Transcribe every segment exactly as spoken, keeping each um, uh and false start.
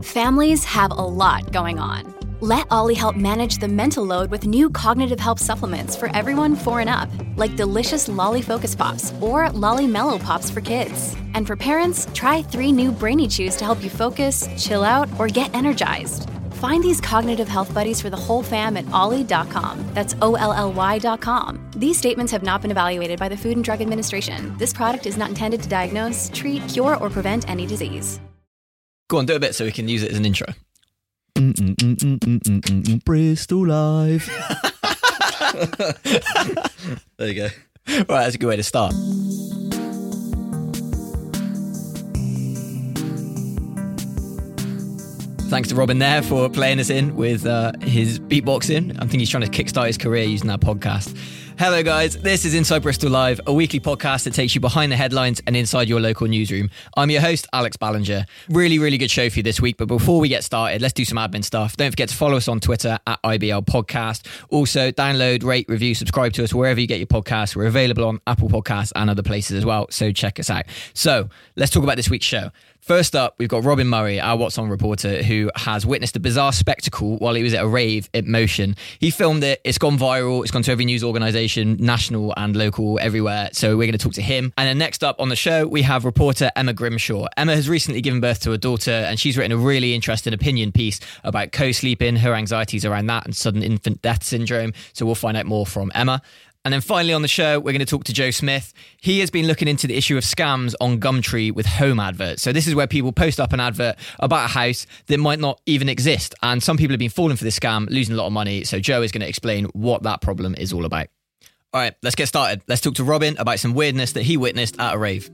Families have a lot going on. Let Ollie help manage the mental load with new cognitive help supplements for everyone four and up, like delicious Lolly Focus Pops or Lolly Mellow Pops for kids. And for parents, try three new Brainy Chews to help you focus, chill out, or get energized. Find these cognitive health buddies for the whole fam at ollie dot com. That's O L L Y dot com. These statements have not been evaluated by the Food and Drug Administration. This product is not intended to diagnose, treat, cure, or prevent any disease. Go on, do a bit so we can use it as an intro. Mm-mm-mm-mm-mm-mm-mm, Bristol Live. There you go. Right, that's a good way to start. Thanks to Robin there for playing us in with uh, his beatboxing. I think he's trying to kickstart his career using that podcast. Hello guys, this is Inside Bristol Live, a weekly podcast that takes you behind the headlines and inside your local newsroom. I'm your host, Alex Ballinger. Really, really good show for you this week, but before we get started, let's do some admin stuff. Don't forget to follow us on Twitter at I B L Podcast. Also, download, rate, review, subscribe to us wherever you get your podcasts. We're available on Apple Podcasts and other places as well, so check us out. So, let's talk about this week's show. First up, we've got Robin Murray, our What's On reporter, who has witnessed a bizarre spectacle while he was at a rave at Motion. He filmed it, it's gone viral, it's gone to every news organisation, national and local, everywhere. So we're going to talk to him. And then next up on the show, we have reporter Emma Grimshaw. Emma has recently given birth to a daughter, and she's written a really interesting opinion piece about co-sleeping, her anxieties around that, and sudden infant death syndrome. So we'll find out more from Emma. And then finally on the show, we're going to talk to Joe Smith. He has been looking into the issue of scams on Gumtree with home adverts. So this is where people post up an advert about a house that might not even exist. And some people have been falling for this scam, losing a lot of money. So Joe is going to explain what that problem is all about. All right, let's get started. Let's talk to Robin about some weirdness that he witnessed at a rave.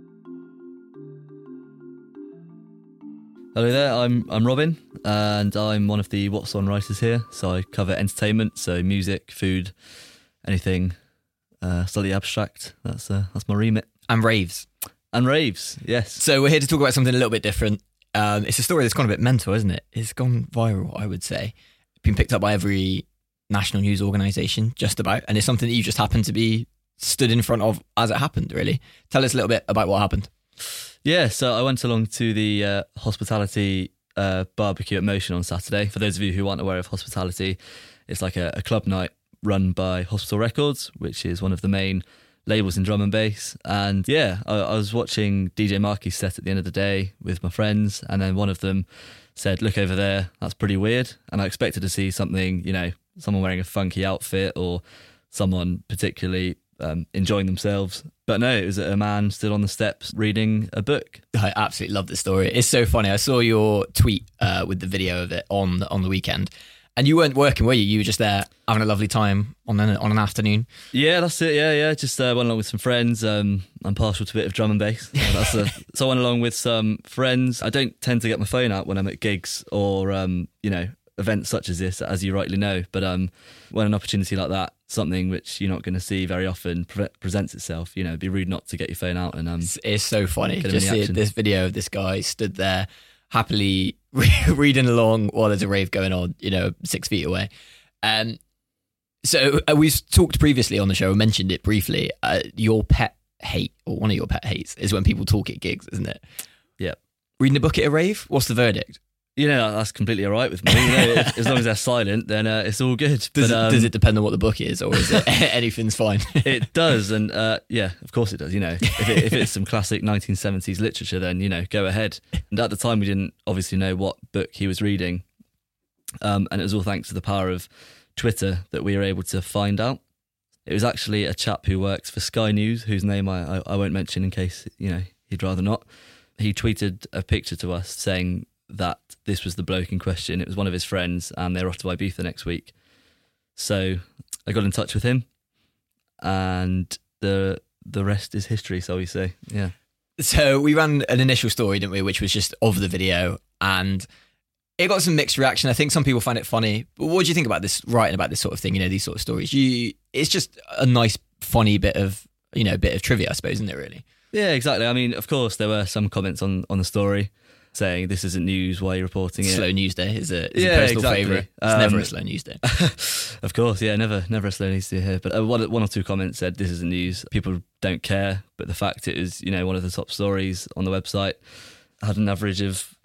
Hello there, I'm I'm Robin, and I'm one of the What's On writers here. So I cover entertainment, so music, food, anything uh, slightly abstract. That's uh, that's my remit. And raves. And raves, yes. So we're here to talk about something a little bit different. Um, it's a story that's gone a bit mental, isn't it? It's gone viral, I would say. Been picked up by every national news organisation, just about. And it's something that you just happened to be stood in front of as it happened, really. Tell us a little bit about what happened. Yeah, so I went along to the uh, hospitality uh, barbecue at Motion on Saturday. For those of you who aren't aware of hospitality, it's like a, a club night run by Hospital Records, which is one of the main labels in drum and bass. And yeah, I, I was watching D J Marky's set at the end of the day with my friends, and then one of them said, "Look over there, that's pretty weird." And I expected to see something, you know, someone wearing a funky outfit or someone particularly um, enjoying themselves. But no, it was a man stood on the steps reading a book. I absolutely love this story. It's so funny. I saw your tweet uh, with the video of it on on the weekend. And you weren't working, were you? You were just there having a lovely time on an, on an afternoon. Yeah, that's it. Yeah, yeah. Just uh, went along with some friends. Um, I'm partial to a bit of drum and bass. Uh, that's a, so I went along with some friends. I don't tend to get my phone out when I'm at gigs or, um, you know, events such as this, as you rightly know. But um, when an opportunity like that, something which you're not going to see very often pre- presents itself, you know, it'd be rude not to get your phone out. And um, It's, it's so funny. Just see this video of this guy stood there happily reading along while there's a rave going on, you know, six feet away. Um, so uh, we've talked previously on the show, mentioned it briefly. Uh, your pet hate, or one of your pet hates, is when people talk at gigs, isn't it? Yeah. Reading a book at a rave? What's the verdict? You know, that's completely all right with me. You know, as long as they're silent, then uh, it's all good. Does, but, um, it, does it depend on what the book is, or is it anything's fine? It does, and uh, yeah, of course it does. You know, if, it, if it's some classic nineteen seventies literature, then, you know, go ahead. And at the time, we didn't obviously know what book he was reading, um, and it was all thanks to the power of Twitter that we were able to find out. It was actually a chap who works for Sky News, whose name I, I, I won't mention in case, you know, he'd rather not. He tweeted a picture to us saying that this was the bloke in question. It was one of his friends, and they're off to Ibiza next week. So I got in touch with him, and the the rest is history, so we say. Yeah. So we ran an initial story, didn't we, which was just of the video, and it got some mixed reaction. I think some people find it funny. But what do you think about this, writing about this sort of thing, you know, these sort of stories? You, it's just a nice, funny bit of, you know, bit of trivia, I suppose, isn't it, really? Yeah, exactly. I mean, of course, there were some comments on, on the story saying this isn't news, why are you reporting it? Slow news day is a, is yeah, a personal exactly. favourite. It's Um, never a slow news day. Of course, yeah, never never a slow news day here. But uh, one, one or two comments said this isn't news, people don't care. But the fact it is, you know, one of the top stories on the website had an average of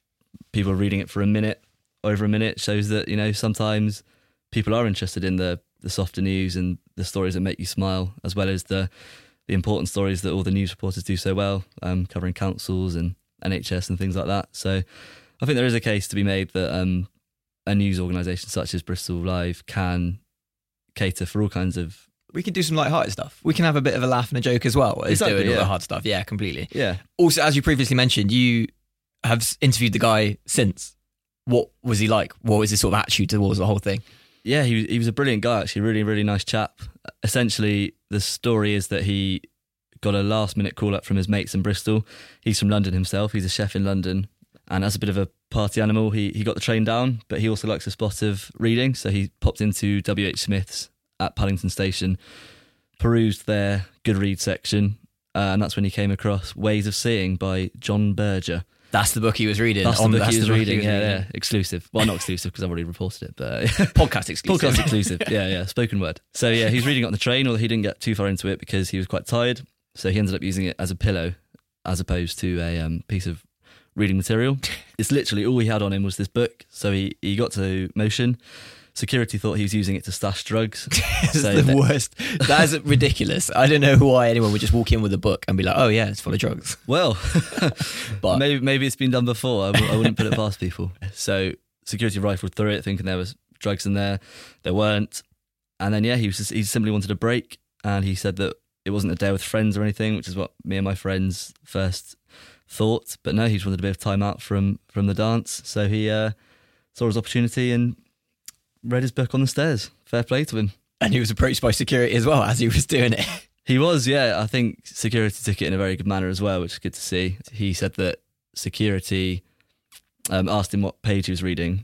people are reading it for a minute, over a minute, shows that, you know, sometimes people are interested in the, the softer news and the stories that make you smile, as well as the the important stories that all the news reporters do so well, um, covering councils and N H S and things like that. So I think there is a case to be made that um, a news organisation such as Bristol Live can cater for all kinds of... We can do some light-hearted stuff. We can have a bit of a laugh and a joke as well as Exactly, doing all yeah. the hard stuff. Yeah, completely. Yeah. Also, as you previously mentioned, you have interviewed the guy since. What was he like? What was his sort of attitude towards the whole thing? Yeah, he, he was a brilliant guy, actually. Really, really nice chap. Essentially, the story is that he got a last-minute call-up from his mates in Bristol. He's from London himself. He's a chef in London. And as a bit of a party animal, he, he got the train down, but he also likes a spot of reading. So he popped into W H Smith's at Paddington Station, perused their Goodreads section, uh, and that's when he came across Ways of Seeing by John Berger. That's the book he was reading. That's the on, book that's he was the book reading, he was yeah, reading. yeah. Exclusive. Well, not exclusive because I've already reported it, but... Podcast exclusive. Podcast exclusive, yeah, yeah, spoken word. So yeah, he was reading it on the train, although he didn't get too far into it because he was quite tired. So he ended up using it as a pillow as opposed to a um, piece of reading material. It's literally all he had on him was this book. So he, he got to motion. Security thought he was using it to stash drugs. It's So the that- worst. That is ridiculous. I don't know why anyone would just walk in with a book and be like, oh yeah, it's full of drugs. Well, But- maybe maybe it's been done before. I, w- I wouldn't put it past people. So security rifled through it, thinking there was drugs in there. There weren't. And then yeah, he was just, he simply wanted a break, and he said that it wasn't a day with friends or anything, which is what me and my friends first thought. But no, he just wanted a bit of time out from from the dance. So he uh, saw his opportunity and read his book on the stairs. Fair play to him. And he was approached by security as well as he was doing it. He was, yeah. I think security took it in a very good manner as well, which is good to see. He said that security um, asked him what page he was reading,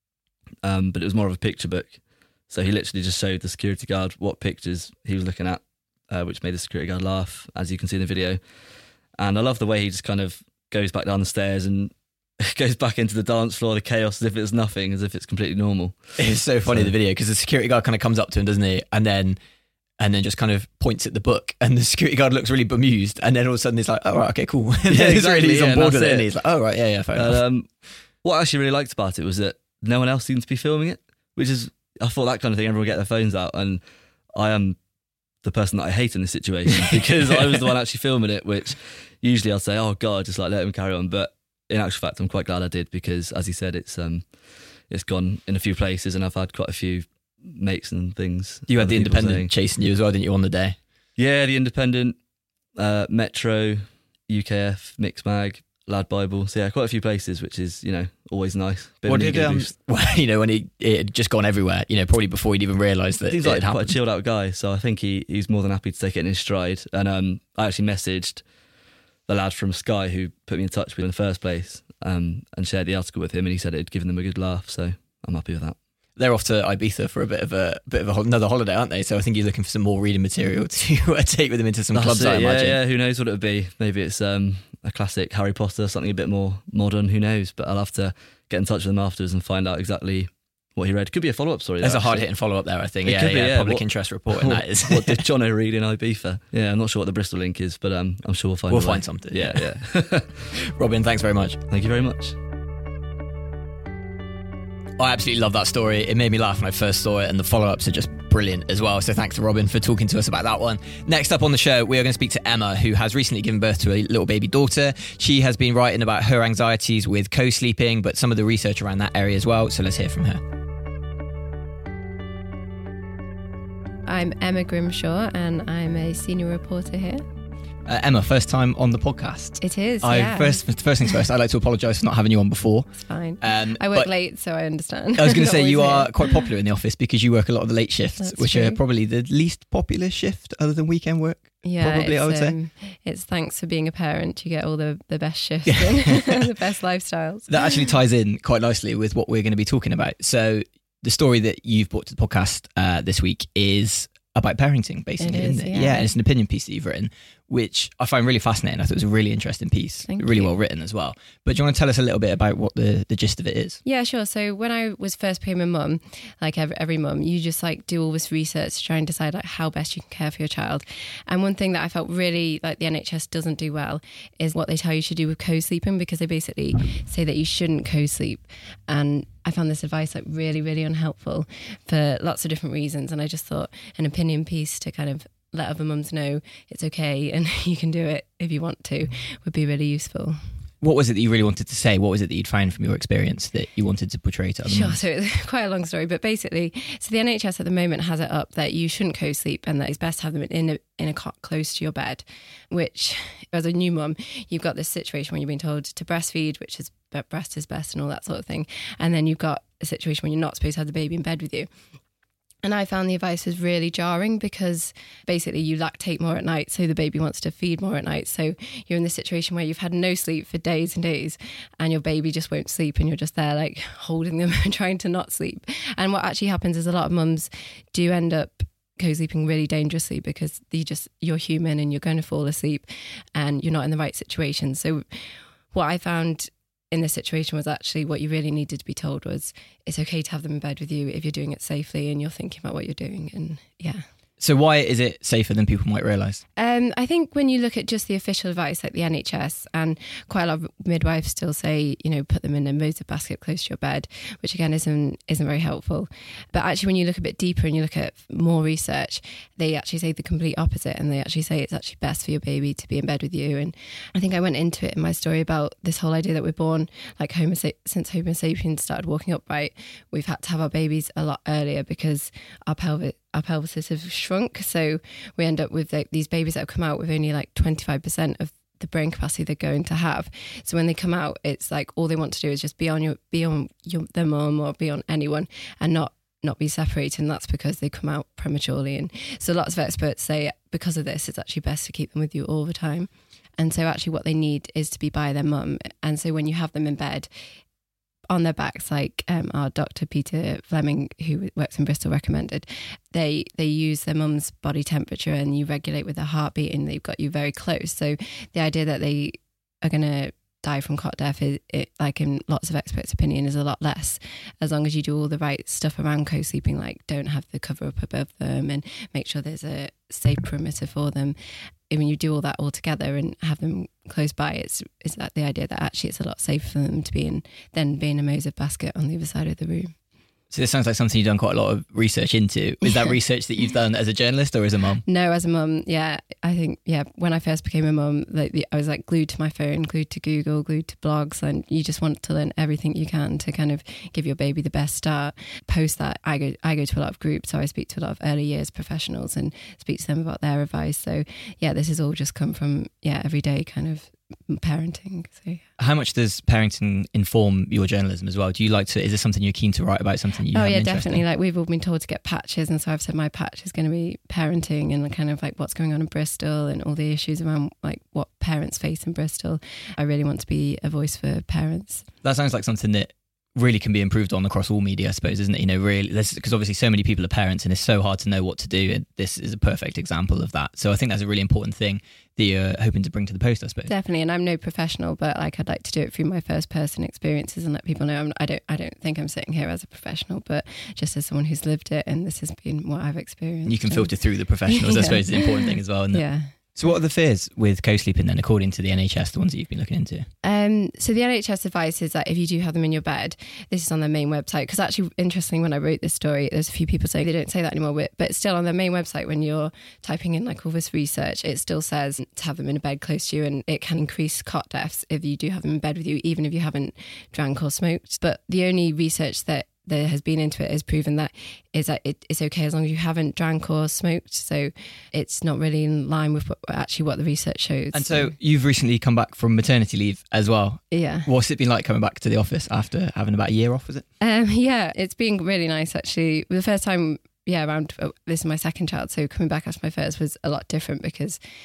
um, but it was more of a picture book. So he literally just showed the security guard what pictures he was looking at, uh, which made the security guard laugh, as you can see in the video. And I love the way he just kind of goes back down the stairs and goes back into the dance floor, the chaos, as if it's nothing, as if it's completely normal. It's so funny, So- the video, because the security guard kind of comes up to him, doesn't he? And then and then just kind of points at the book, and the security guard looks really bemused, and then all of a sudden he's like, oh, right, okay, cool. And Yeah, then exactly, really, he's yeah, on and board with that's it, and it. he's like, oh, right, yeah, yeah, fair enough. Um, what I actually really liked about it was that no one else seemed to be filming it, which is, I thought that kind of thing, everyone would get their phones out, and I am the person that I hate in this situation because I was the one actually filming it, which usually I'd say, oh God, just like let him carry on. But in actual fact, I'm quite glad I did because, as he said, it's um, it's gone in a few places, and I've had quite a few mates and things. You had other the people Independent saying- chasing you as well, didn't you, on the day? Yeah, the Independent, uh, Metro, U K F, Mixmag, Lad Bible. So yeah, quite a few places, which is, you know, always nice. Bit of What an did, ego um, boost. well, you know, when he it had just gone everywhere, you know, probably before he'd even realised that Seems it like had quite a happened. chilled out guy, so I think he he's more than happy to take it in his stride. And um, I actually messaged the lad from Sky who put me in touch with him in the first place, um, and shared the article with him, and he said it had given them a good laugh. So I'm happy with that. They're off to Ibiza for a bit of a bit of a, hol- another holiday, aren't they? So I think he's looking for some more reading material to uh, take with him into some That's clubs, it, I yeah, imagine. yeah. Who knows what it would be? Maybe it's um, a classic Harry Potter, something a bit more modern. Who knows? But I'll have to get in touch with him afterwards and find out exactly what he read. Could be a follow up story. There's though, a hard actually. hitting follow up there, I think. It yeah, could be, yeah, yeah. public What- interest report, and that is. What did Jono read in Ibiza? Yeah, I'm not sure what the Bristol link is, but um, I'm sure we'll find. We'll a way. find something, Yeah, yeah. Robin, thanks very much. Thank you very much. I absolutely love that story. It made me laugh when I first saw it, and the follow-ups are just brilliant as well. So thanks to Robin for talking to us about that one. Next up on the show, we are going to speak to Emma, who has recently given birth to a little baby daughter. She has been writing about her anxieties with co-sleeping, but some of the research around that area as well. So let's hear from her. I'm Emma Grimshaw, and I'm a senior reporter here. Uh, Emma, first time on the podcast. It is, I yeah. first first things first. I'd like to apologise for not having you on before. It's fine. Um, I work but late, so I understand. I was going to Not say you always are here. quite popular in the office because you work a lot of the late shifts, That's which are true. probably the least popular shift other than weekend work. Yeah, probably, it's, I would say. um, it's thanks for being a parent. You get all the, the best shifts and the best lifestyles. That actually ties in quite nicely with what we're going to be talking about. So the story that you've brought to the podcast uh, this week is about parenting, basically, It is, isn't it? yeah. Yeah, and it's an opinion piece that you've written. which I find really fascinating. I thought it was a really interesting piece, Thank really you. well written as well. But do you want to tell us a little bit about what the, the gist of it is? Yeah, sure. So when I was first became a mum, like every, every mum, you just like do all this research to try and decide like how best you can care for your child. And one thing that I felt really like the N H S doesn't do well is what they tell you to do with co-sleeping, because they basically say that you shouldn't co-sleep. And I found this advice like really, really unhelpful for lots of different reasons. And I just thought an opinion piece to kind of let other mums know it's okay and you can do it if you want to would be really useful. What was it that you really wanted to say? What was it that you'd found from your experience that you wanted to portray to other Sure, mums? so it's quite a long story, but basically, so the N H S at the moment has it up that you shouldn't co-sleep and that it's best to have them in a, in a cot close to your bed, which as a new mum, you've got this situation where you're being told to breastfeed, which is breast is best and all that sort of thing. And then you've got a situation where you're not supposed to have the baby in bed with you. And I found the advice was really jarring because basically you lactate more at night, so the baby wants to feed more at night. So you're in this situation where you've had no sleep for days and days and your baby just won't sleep and you're just there like holding them and trying to not sleep. And what actually happens is a lot of mums do end up co-sleeping really dangerously because you just you're human and you're going to fall asleep and you're not in the right situation. So what I found in this situation was actually what you really needed to be told was it's okay to have them in bed with you if you're doing it safely and you're thinking about what you're doing. And yeah. So why is it safer than people might realise? Um, I think when you look at just the official advice like the N H S, and quite a lot of midwives still say, you know, put them in a Moses basket close to your bed, which again isn't isn't very helpful. But actually when you look a bit deeper and you look at more research, they actually say the complete opposite, and they actually say it's actually best for your baby to be in bed with you. And I think I went into it in my story about this whole idea that we're born like Homo since Homo sapiens started walking upright, we've had to have our babies a lot earlier because our pelvic our pelvises have shrunk, so we end up with like, these babies that have come out with only like twenty-five percent of the brain capacity they're going to have. So when they come out, it's like all they want to do is just be on your be on your their mum or be on anyone and not not be separated, and that's because they come out prematurely. And so lots of experts say because of this it's actually best to keep them with you all the time. And so actually what they need is to be by their mum. And so when you have them in bed on their backs, like um, our Doctor Peter Fleming, who works in Bristol, recommended, they they use their mum's body temperature and you regulate with their heartbeat and they've got you very close. So the idea that they are going to die from cot death, is, it, like in lots of experts' opinion, is a lot less as long as you do all the right stuff around co-sleeping, like don't have the cover up above them and make sure there's a safe perimeter for them. And when you do all that all together and have them close by, it's is that the idea that actually it's a lot safer for them to be in than being a Moses basket on the other side of the room. So this sounds like something you've done quite a lot of research into. Is that research that you've done as a journalist or as a mum? No, as a mum, yeah. I think, yeah, when I first became a mum, like, I was like glued to my phone, glued to Google, glued to blogs, and you just want to learn everything you can to kind of give your baby the best start. Post that, I go I go to a lot of groups, so I speak to a lot of early years professionals and speak to them about their advice. So yeah, this has all just come from, yeah, everyday kind of parenting. So yeah. How much does parenting inform your journalism as well? Do you like to, is this something you're keen to write about, something you oh have yeah an interest definitely in? Like we've all been told to get patches, and so I've said my patch is going to be parenting and kind of like what's going on in Bristol and all the issues around like what parents face in Bristol. I really want to be a voice for parents. That sounds like something that really can be improved on across all media, I suppose, isn't it? You know, really, because obviously so many people are parents and it's so hard to know what to do, and this is a perfect example of that. So I think that's a really important thing that you're hoping to bring to the post, I suppose. Definitely, and I'm no professional, but like I'd like to do it through my first person experiences and let people know I'm, I don't I don't think I'm sitting here as a professional, but just as someone who's lived it, and this has been what I've experienced. You can filter through the professionals, yeah. I suppose, is the important thing as well, isn't it? Yeah. So what are the fears with co-sleeping then, according to the N H S, the ones that you've been looking into? Um, so the N H S advice is that if you do have them in your bed, this is on their main website, because actually, interestingly, when I wrote this story, there's a few people saying they don't say that anymore, but, but still on their main website, when you're typing in like all this research, it still says to have them in a bed close to you, and it can increase cot deaths if you do have them in bed with you, even if you haven't drank or smoked. But the only research that there has been into it has proven that is that it, it's okay as long as you haven't drank or smoked. So it's not really in line with what, actually what the research shows. And so you've recently come back from maternity leave as well. Yeah. What's it been like coming back to the office after having about a year off, was it? Um, yeah, it's been really nice actually. The first time, yeah, around, oh, this is my second child, so coming back after my first was a lot different because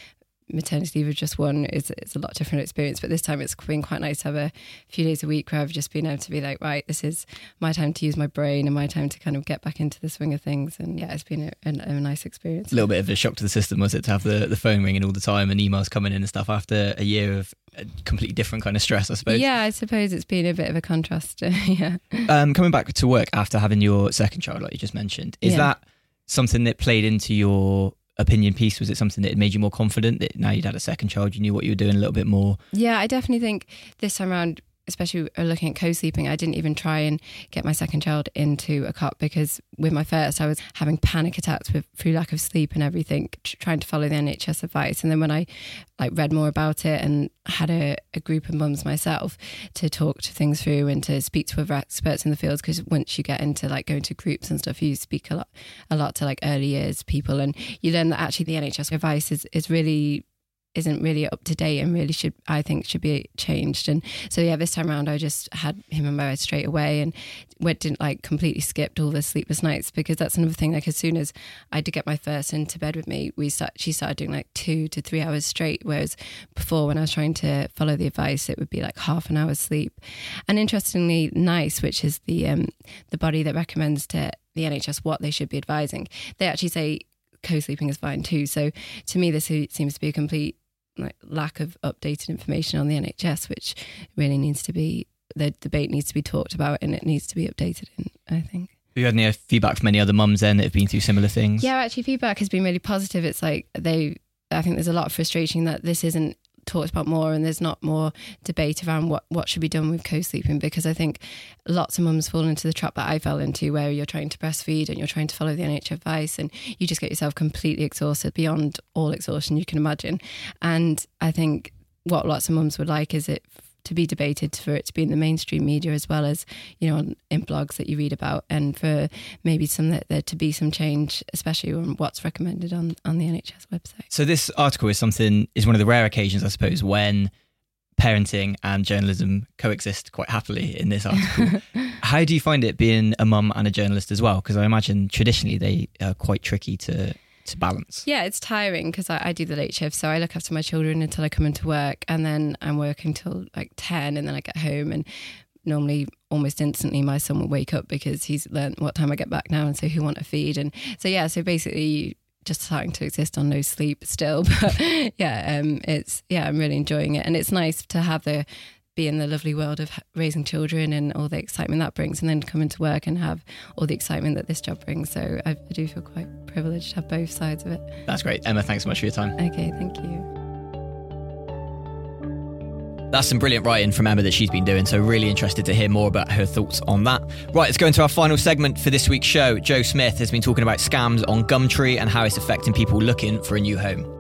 maternity leave of just one is it's a lot different experience. But this time it's been quite nice to have a few days a week where I've just been able to be like, right, this is my time to use my brain and my time to kind of get back into the swing of things. And yeah, it's been a, a, a nice experience. A little bit of a shock to the system, was it, to have the, the phone ringing all the time and emails coming in and stuff after a year of a completely different kind of stress, I suppose? Yeah, I suppose it's been a bit of a contrast. yeah. Um, coming back to work after having your second child, like you just mentioned, is Yeah. that something that played into your opinion piece? Was it something that made you more confident that now you'd had a second child, you knew what you were doing a little bit more? Yeah, I definitely think this time around, especially looking at co-sleeping, I didn't even try and get my second child into a cot because with my first I was having panic attacks with through lack of sleep and everything, tr- trying to follow the N H S advice. And then when I like read more about it and had a, a group of mums myself to talk to things through and to speak to other experts in the field, because once you get into like going to groups and stuff, you speak a lot a lot to like early years people, and you learn that actually the N H S advice is, is really isn't really up to date and really should, I think, should be changed. And so yeah, this time around I just had him in my bed straight away and went, didn't like completely skipped all the sleepless nights, because that's another thing. Like as soon as I did get my first into bed with me, we start she started doing like two to three hours straight, whereas before when I was trying to follow the advice it would be like half an hour's sleep. And interestingly, NICE, which is the um the body that recommends to the N H S what they should be advising, they actually say co-sleeping is fine too. So to me this seems to be a complete like lack of updated information on the N H S, which really needs to be, the debate needs to be talked about and it needs to be updated in, I think. Have you had any feedback from any other mums then that have been through similar things? Yeah, actually feedback has been really positive. It's like they, I think there's a lot of frustration that this isn't talked about more and there's not more debate around what, what should be done with co-sleeping, because I think lots of mums fall into the trap that I fell into where you're trying to breastfeed and you're trying to follow the N H S advice and you just get yourself completely exhausted beyond all exhaustion you can imagine. And I think what lots of mums would like is it to be debated, for it to be in the mainstream media as well as, you know, in blogs that you read about, and for maybe some that there to be some change, especially on what's recommended on, on the N H S website. So this article is something, is one of the rare occasions, I suppose, when parenting and journalism coexist quite happily in this article. How do you find it being a mum and a journalist as well? Because I imagine traditionally they are quite tricky to to balance. Yeah, it's tiring because I, I do the late shift, so I look after my children until I come into work, and then I'm working till like ten, and then I get home, and normally almost instantly my son will wake up because he's learned what time I get back now, and so who want to feed. And so yeah, so basically just starting to exist on no sleep still, but yeah, um, it's yeah, I'm really enjoying it, and it's nice to have the be in the lovely world of raising children and all the excitement that brings, and then come into work and have all the excitement that this job brings. So I, I do feel quite privileged to have both sides of it. That's great. Emma, thanks so much for your time. Okay, thank you. That's some brilliant writing from Emma that she's been doing, so really interested to hear more about her thoughts on that. Right, let's go into our final segment for this week's show. Joe Smith has been talking about scams on Gumtree and how it's affecting people looking for a new home.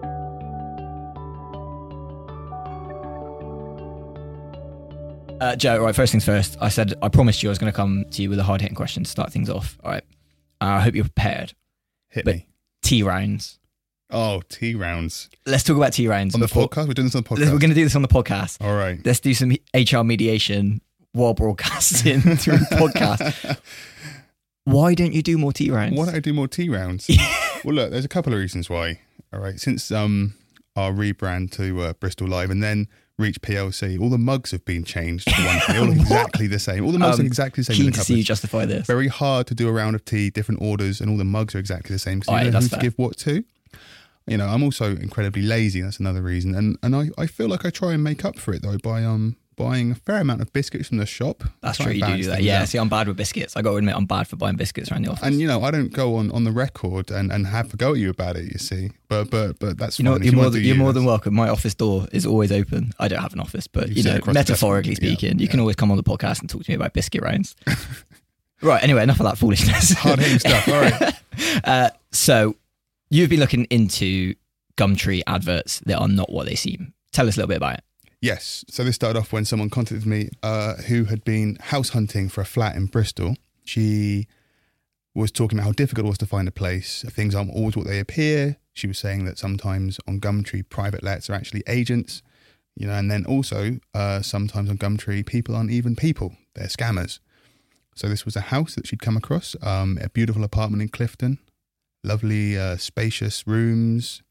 Uh, Joe, right, first things first, I said I promised you I was going to come to you with a hard-hitting question to start things off. All right, uh, I hope you're prepared. Hit but me. Tea rounds. Oh, tea rounds. Let's talk about tea rounds. On the before- podcast? We're doing this on the We're podcast? going to do this on the podcast. All right. Let's do some H R mediation while broadcasting through the podcast. Why don't you do more tea rounds? Why don't I do more tea rounds? Well, look, there's a couple of reasons why. All right. Since um our rebrand to uh, Bristol Live and then Reach P L C, all the mugs have been changed to one thing. They all look exactly the same. All the mugs Um, are exactly the same. Keen in the to see you cupboards. justify this. Very hard to do a round of tea, different orders, and all the mugs are exactly the same. So All you right, know that's who to fair. give what to. You know, I'm also incredibly lazy. That's another reason. And and I, I feel like I try and make up for it though by um buying a fair amount of biscuits from the shop. That's Try true, and you do balance do that. things Yeah, out. see, I'm bad with biscuits. I got to admit, I'm bad for buying biscuits around the office. And you know, I don't go on, on the record and, and have a go at you about it. You see, but but but that's you know, fine. what, If you're more wanna than do you're you, more than that's- welcome. My office door is always open. I don't have an office, but You you sit know, across the desk. metaphorically Yeah, speaking, you yeah. can always come on the podcast and talk to me about biscuit rounds. Right. Anyway, enough of that foolishness. Hard hitting stuff. All right. uh, so, you've been looking into Gumtree adverts that are not what they seem. Tell us a little bit about it. Yes. So this started off when someone contacted me uh, who had been house hunting for a flat in Bristol. She was talking about how difficult it was to find a place. Things aren't always what they appear. She was saying that sometimes on Gumtree, private lets are actually agents, you know, and then also uh, sometimes on Gumtree, people aren't even people. They're scammers. So this was a house that she'd come across, um, a beautiful apartment in Clifton, lovely uh, spacious rooms,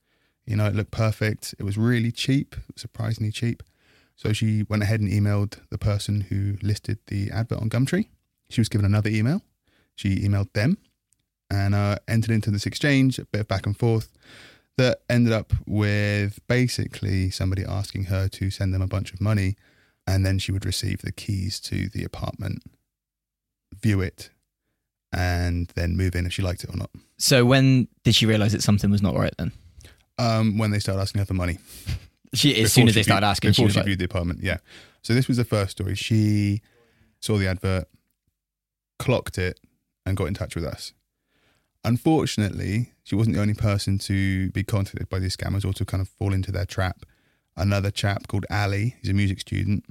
You know, it looked perfect. It was really cheap, surprisingly cheap. So she went ahead and emailed the person who listed the advert on Gumtree. She was given another email. She emailed them and uh, entered into this exchange, a bit of back and forth, that ended up with basically somebody asking her to send them a bunch of money, and then she would receive the keys to the apartment, view it, and then move in if she liked it or not. So when did she realise that something was not right then? Um, when they started asking her for money. She, as Before soon as she they started viewed, asking, she before was she like, viewed the apartment, yeah. So this was the first story. She saw the advert, clocked it, and got in touch with us. Unfortunately, she wasn't the only person to be contacted by these scammers or to kind of fall into their trap. Another chap called Ali, he's a music student.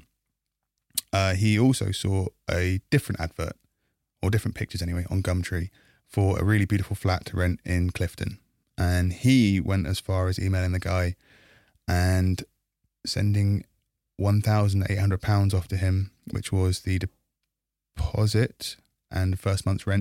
Uh, he also saw a different advert, or different pictures anyway, on Gumtree for a really beautiful flat to rent in Clifton. And he went as far as emailing the guy and sending one thousand eight hundred pounds off to him, which was the deposit and first month's rent.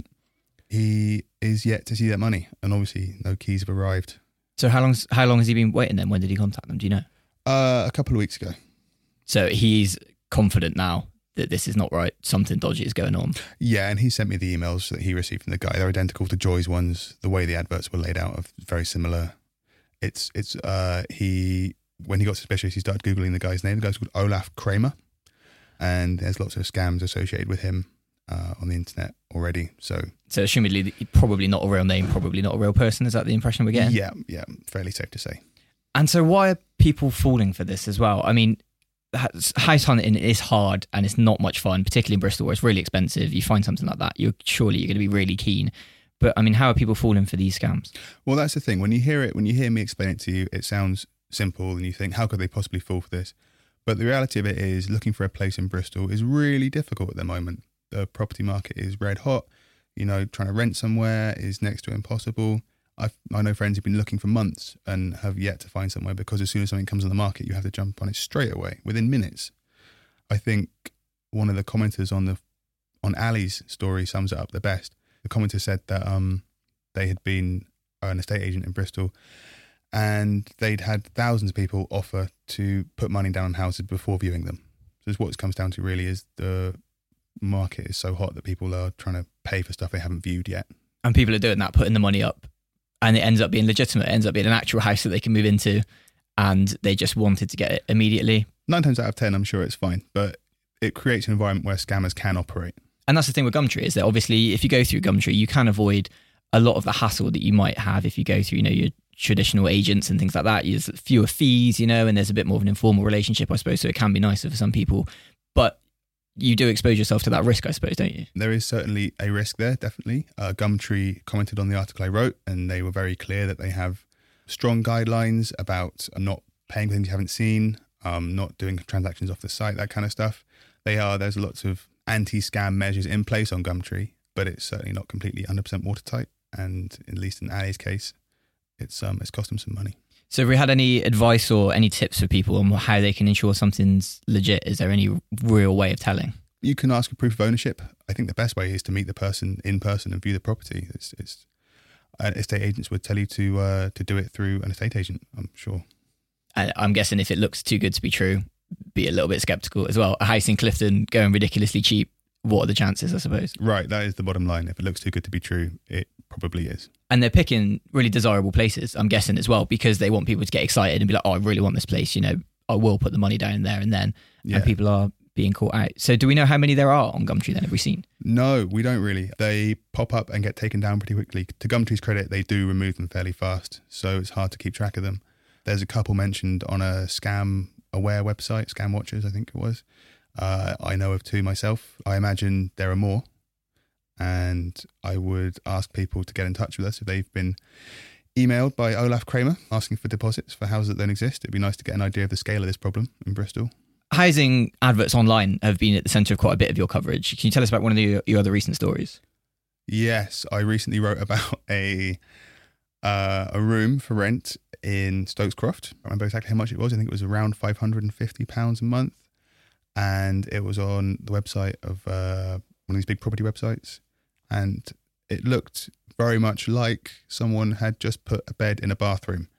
He is yet to see that money, and obviously no keys have arrived. so how long, how long has he been waiting then? When did he contact them? Do you know? Uh, a couple of weeks ago. So he's confident now that this is not right. Something dodgy is going on. Yeah, and he sent me the emails that he received from the guy. They're identical to Joy's ones. The way the adverts were laid out are very similar. It's, it's, uh, he, when he got suspicious, he started Googling the guy's name. The guy's called Olaf Kramer, and there's lots of scams associated with him uh, on the internet already. So, So assumedly, probably not a real name, probably not a real person. Is that the impression we're getting? yeah, yeah, fairly safe to say. And so why are people falling for this as well? I mean, house hunting is hard and it's not much fun, particularly in Bristol where it's really expensive. You find something like that, you're surely you're going to be really keen. But I mean, how are people falling for these scams? Well, that's the thing. When you hear it, when you hear me explain it to you, it sounds simple and you think, how could they possibly fall for this? But the reality of it is, looking for a place in Bristol is really difficult at the moment. The property market is red hot. You know, trying to rent somewhere is next to impossible. I've, I know friends who've been looking for months and have yet to find somewhere because as soon as something comes on the market, you have to jump on it straight away within minutes. I think one of the commenters on the on Ali's story sums it up the best. The commenter said that um, they had been an estate agent in Bristol and they'd had thousands of people offer to put money down on houses before viewing them. So what it comes down to really is the market is so hot that people are trying to pay for stuff they haven't viewed yet. And people are doing that, putting the money up, and it ends up being legitimate. It ends up being an actual house that they can move into, and they just wanted to get it immediately. Nine times out of ten, I'm sure it's fine, but it creates an environment where scammers can operate. And that's the thing with Gumtree, is that obviously if you go through Gumtree, you can avoid a lot of the hassle that you might have if you go through, you know, your traditional agents and things like that. There's fewer fees, you know, and there's a bit more of an informal relationship, I suppose, so it can be nicer for some people. But you do expose yourself to that risk, I suppose, don't you? There is certainly a risk there, definitely. Uh, Gumtree commented on the article I wrote, and they were very clear that they have strong guidelines about not paying for things you haven't seen, um, not doing transactions off the site, that kind of stuff. They are, there's lots of anti-scam measures in place on Gumtree, but it's certainly not completely one hundred percent watertight. And at least in Ali's case, it's um, it's cost them some money. So have we had any advice or any tips for people on how they can ensure something's legit? Is there any real way of telling? You can ask for proof of ownership. I think the best way is to meet the person in person and view the property. It's, it's uh, estate agents would tell you to uh, to do it through an estate agent, I'm sure. And I'm guessing if it looks too good to be true, be a little bit skeptical as well. A house in Clifton going ridiculously cheap, what are the chances, I suppose? Right, that is the bottom line. If it looks too good to be true, it probably is. And they're picking really desirable places, I'm guessing, as well, because they want people to get excited and be like, oh, I really want this place, you know, I will put the money down there and then. Yeah. And people are being caught out. So do we know how many there are on Gumtree then? Have we seen? No, we don't really. They pop up and get taken down pretty quickly. To Gumtree's credit, they do remove them fairly fast, so it's hard to keep track of them. There's a couple mentioned on a scam aware website, Scam Watchers, I think it was. Uh, I know of two myself. I imagine there are more. And I would ask people to get in touch with us if they've been emailed by Olaf Kramer asking for deposits for houses that don't exist. It'd be nice to get an idea of the scale of this problem in Bristol. Housing adverts online have been at the centre of quite a bit of your coverage. Can you tell us about one of the, your other recent stories? Yes, I recently wrote about a uh, a room for rent in Stokes Croft. I remember exactly how much it was. I think it was around five hundred fifty pounds a month. And it was on the website of uh, one of these big property websites. And it looked very much like someone had just put a bed in a bathroom.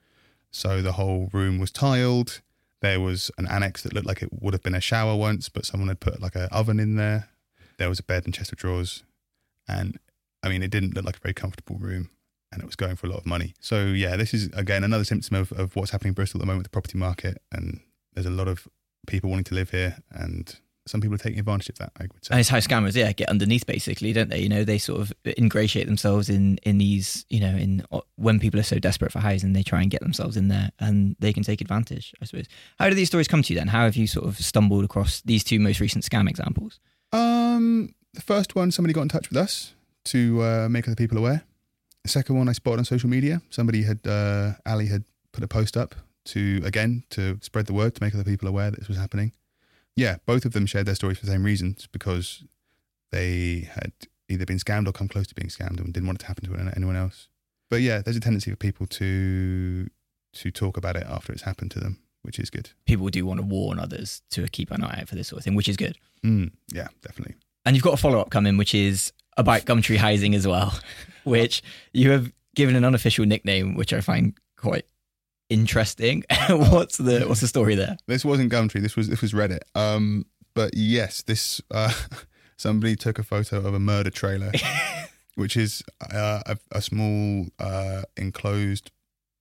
So the whole room was tiled. There was an annex that looked like it would have been a shower once, but someone had put like an oven in there. There was a bed and chest of drawers. And I mean, it didn't look like a very comfortable room, and it was going for a lot of money. So yeah, this is, again, another symptom of, of what's happening in Bristol at the moment with the property market. And there's a lot of people wanting to live here, and some people are taking advantage of that, I would say. And it's how scammers, yeah, get underneath basically, don't they? You know, they sort of ingratiate themselves in, in these, you know, in when people are so desperate for housing, they try and get themselves in there and they can take advantage, I suppose. How do these stories come to you then? How have you sort of stumbled across these two most recent scam examples? Um, the first one, somebody got in touch with us to uh, make other people aware. The second one I spotted on social media. Somebody had, uh, Ali had put a post up to, again, to spread the word, to make other people aware that this was happening. Yeah, both of them shared their stories for the same reasons, because they had either been scammed or come close to being scammed and didn't want it to happen to anyone else. But yeah, there's a tendency for people to to talk about it after it's happened to them, which is good. People do want to warn others to keep an eye out for this sort of thing, which is good. Mm, yeah, definitely. And you've got a follow-up coming, which is about Gumtree Housing as well, which you have given an unofficial nickname, which I find quite interesting. what's the what's the story there? This wasn't Gumtree. This was this was Reddit. Um, but yes, this uh, somebody took a photo of a murder trailer, which is uh, a, a small uh, enclosed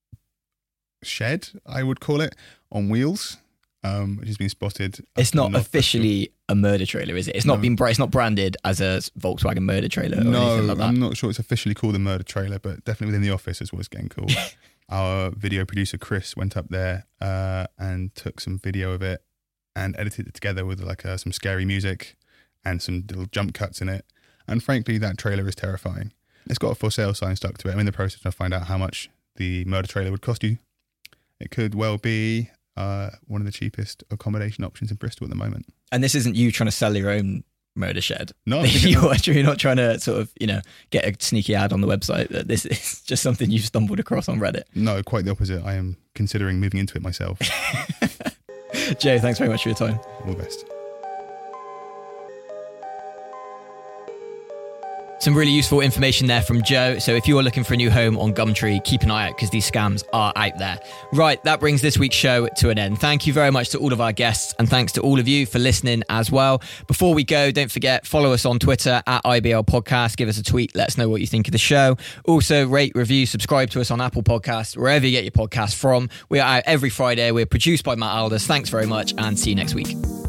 shed, I would call it, on wheels, um, which has been spotted. It's not officially a murder trailer, is it? It's not no. been. It's not branded as a Volkswagen murder trailer. Or no, anything like that. I'm not sure it's officially called a murder trailer, but definitely within the office is what it's getting called. Our video producer, Chris, went up there uh, and took some video of it and edited it together with like uh, some scary music and some little jump cuts in it. And frankly, that trailer is terrifying. It's got a for sale sign stuck to it. I'm in the process of finding out how much the murder trailer would cost you. It could well be uh, one of the cheapest accommodation options in Bristol at the moment. And this isn't you trying to sell your own murder shed. No, you're, you're not trying to sort of, you know, get a sneaky ad on the website. That this is just something you've stumbled across on Reddit. No, quite the opposite. I am considering moving into it myself. Joe, thanks very much for your time. All the best. Some really useful information there from Joe. So if you're looking for a new home on Gumtree, keep an eye out because these scams are out there. Right, that brings this week's show to an end. Thank you very much to all of our guests and thanks to all of you for listening as well. Before we go, don't forget, follow us on Twitter at I B L Podcast. Give us a tweet. Let us know what you think of the show. Also, rate, review, subscribe to us on Apple Podcasts, wherever you get your podcasts from. We are out every Friday. We're produced by Matt Alders. Thanks very much and see you next week.